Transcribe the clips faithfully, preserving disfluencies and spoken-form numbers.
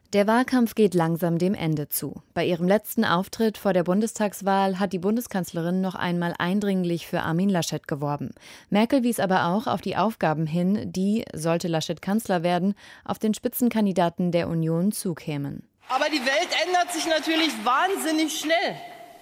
Der Wahlkampf geht langsam dem Ende zu. Bei ihrem letzten Auftritt vor der Bundestagswahl hat die Bundeskanzlerin noch einmal eindringlich für Armin Laschet geworben. Merkel wies aber auch auf die Aufgaben hin, die, sollte Laschet Kanzler werden, auf den Spitzenkandidaten der Union zukämen. Aber die Welt ändert sich natürlich wahnsinnig schnell.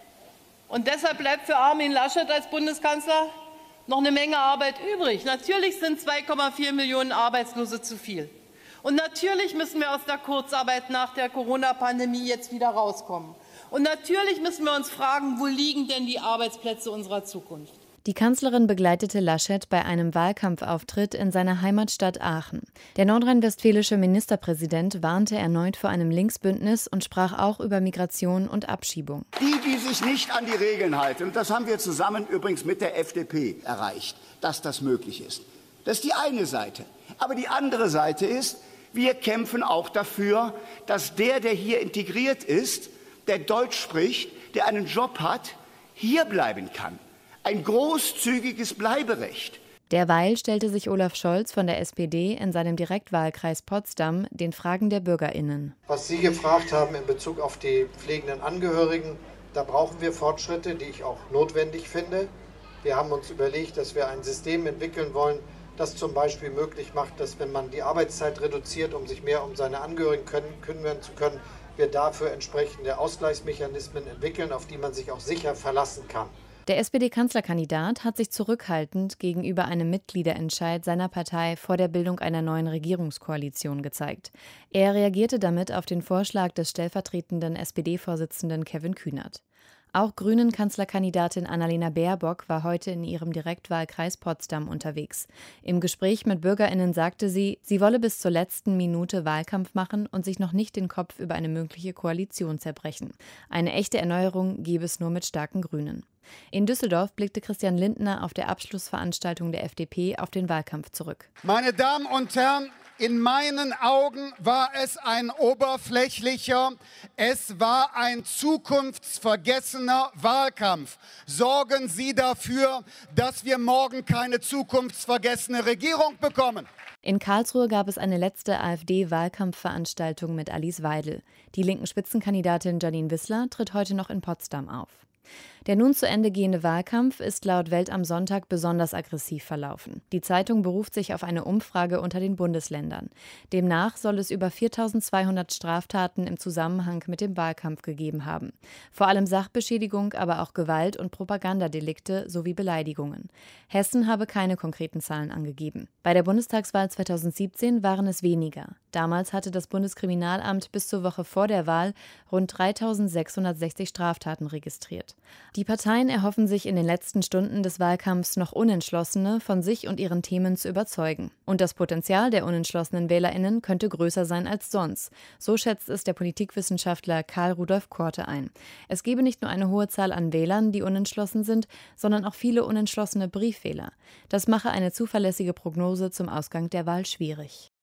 Und deshalb bleibt für Armin Laschet als Bundeskanzler noch eine Menge Arbeit übrig. Natürlich sind zwei Komma vier Millionen Arbeitslose zu viel. Und natürlich müssen wir aus der Kurzarbeit nach der Corona-Pandemie jetzt wieder rauskommen. Und natürlich müssen wir uns fragen, wo liegen denn die Arbeitsplätze unserer Zukunft? Die Kanzlerin begleitete Laschet bei einem Wahlkampfauftritt in seiner Heimatstadt Aachen. Der nordrhein-westfälische Ministerpräsident warnte erneut vor einem Linksbündnis und sprach auch über Migration und Abschiebung. Die, die sich nicht an die Regeln halten, und das haben wir zusammen übrigens mit der F D P erreicht, dass das möglich ist. Das ist die eine Seite. Aber die andere Seite ist, wir kämpfen auch dafür, dass der, der hier integriert ist, der Deutsch spricht, der einen Job hat, hier bleiben kann. Ein großzügiges Bleiberecht. Derweil stellte sich Olaf Scholz von der S P D in seinem Direktwahlkreis Potsdam den Fragen der BürgerInnen. Was Sie gefragt haben in Bezug auf die pflegenden Angehörigen, da brauchen wir Fortschritte, die ich auch notwendig finde. Wir haben uns überlegt, dass wir ein System entwickeln wollen, das zum Beispiel möglich macht, dass wenn man die Arbeitszeit reduziert, um sich mehr um seine Angehörigen kümmern zu können, wir dafür entsprechende Ausgleichsmechanismen entwickeln, auf die man sich auch sicher verlassen kann. Der S P D-Kanzlerkandidat hat sich zurückhaltend gegenüber einem Mitgliederentscheid seiner Partei vor der Bildung einer neuen Regierungskoalition gezeigt. Er reagierte damit auf den Vorschlag des stellvertretenden S P D-Vorsitzenden Kevin Kühnert. Auch Grünen-Kanzlerkandidatin Annalena Baerbock war heute in ihrem Direktwahlkreis Potsdam unterwegs. Im Gespräch mit BürgerInnen sagte sie, sie wolle bis zur letzten Minute Wahlkampf machen und sich noch nicht den Kopf über eine mögliche Koalition zerbrechen. Eine echte Erneuerung gebe es nur mit starken Grünen. In Düsseldorf blickte Christian Lindner auf der Abschlussveranstaltung der F D P auf den Wahlkampf zurück. Meine Damen und Herren, in meinen Augen war es ein oberflächlicher, es war ein zukunftsvergessener Wahlkampf. Sorgen Sie dafür, dass wir morgen keine zukunftsvergessene Regierung bekommen. In Karlsruhe gab es eine letzte AfD-Wahlkampfveranstaltung mit Alice Weidel. Die linken Spitzenkandidatin Janine Wissler tritt heute noch in Potsdam auf. Der nun zu Ende gehende Wahlkampf ist laut Welt am Sonntag besonders aggressiv verlaufen. Die Zeitung beruft sich auf eine Umfrage unter den Bundesländern. Demnach soll es über viertausendzweihundert Straftaten im Zusammenhang mit dem Wahlkampf gegeben haben. Vor allem Sachbeschädigung, aber auch Gewalt- und Propagandadelikte sowie Beleidigungen. Hessen habe keine konkreten Zahlen angegeben. Bei der Bundestagswahl zweitausendsiebzehn waren es weniger. Damals hatte das Bundeskriminalamt bis zur Woche vor der Wahl rund dreitausendsechshundertsechzig Straftaten registriert. Die Parteien erhoffen sich in den letzten Stunden des Wahlkampfs noch Unentschlossene von sich und ihren Themen zu überzeugen. Und das Potenzial der unentschlossenen WählerInnen könnte größer sein als sonst. So schätzt es der Politikwissenschaftler Karl Rudolf Korte ein. Es gebe nicht nur eine hohe Zahl an Wählern, die unentschlossen sind, sondern auch viele unentschlossene Briefwähler. Das mache eine zuverlässige Prognose zum Ausgang der Wahl schwierig.